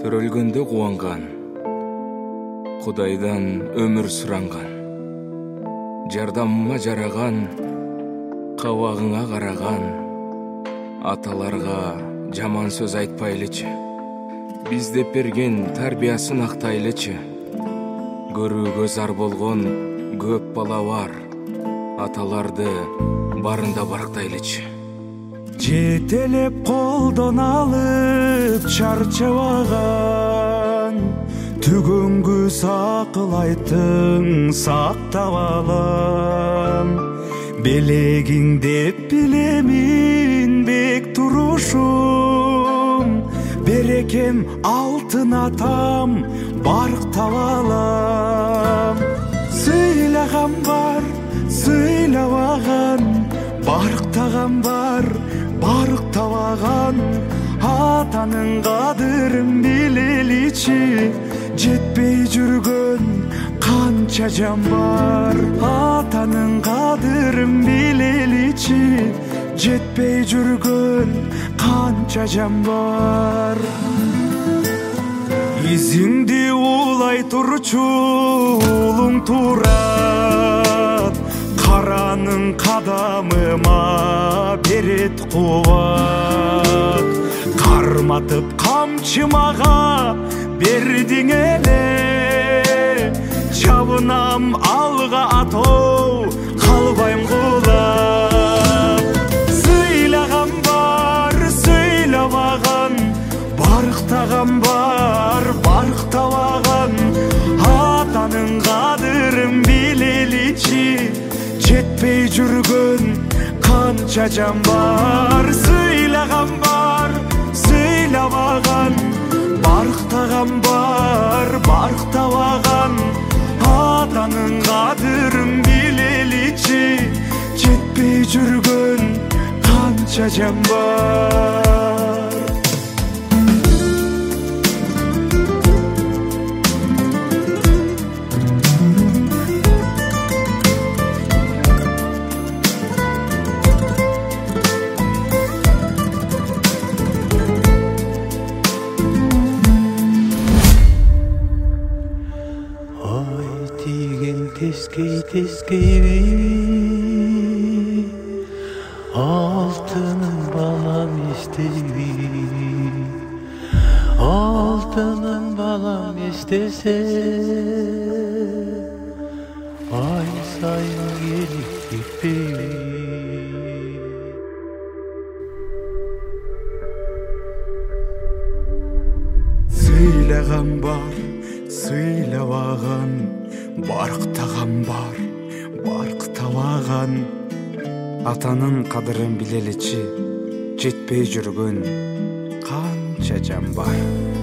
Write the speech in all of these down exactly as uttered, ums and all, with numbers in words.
төрөлгөндө кубанган, Кудайдан өмүр суранган, жардамыма жараган, кабагыңа караган, аталарга жаман сөз айтпайлычы, биз деп берген тарбиясын актайлычы. Көрүүгө зар болгон көп бала бар, аталарды барында барктайлычы. Жетелеп колдон алып чарчабаган, түгөнгү сакыл айттың сактап алам. Белегиң деп билемин бек турушум, берекем алтын атам барктап алам. Сыйлаган бар, сыйлабаган, барктаган бар, барктабаган, атанын кадырын билеличи, жетпей жүргөн канча жан бар. Атанын кадырын билеличи, жетпей жүргөн канча жан бар. Изиңди улай турчу улуң турат, каранын кадамыма берет кубат. Карматып камчымага бердиң эле, чабынам алга атоо, калбайм кулап. Сыйлаган бар, сыйлабаган, барктаган бар, барктабаган, атанын кадырын билеличи, жетпей жүргөн канча жан бар. Сыйлаган бар, сыйлабаган, барктаган бар, барктабаган, атанын кадырын билеличи, жетпей жүргөн канча жан бар. Teskey teskey altının balam istevi, altının balam istese, ay sayın gelip gitmeyi. Sıylagan var, sıylabagan, барктаган бар, барктабаган, атанын кадырын билеличи, жетпей жүргөн канча жан бар.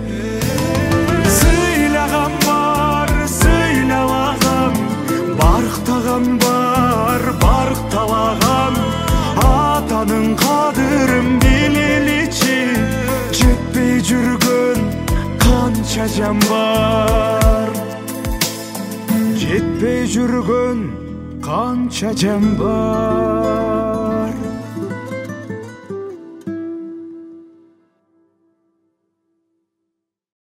Сыйлаган бар, сыйлабаган, барктаган бар, барктабаган, атанын кадырын билеличи, жетпей жүргөн канча жан бар. Жетпей жүргөн канча жан бар.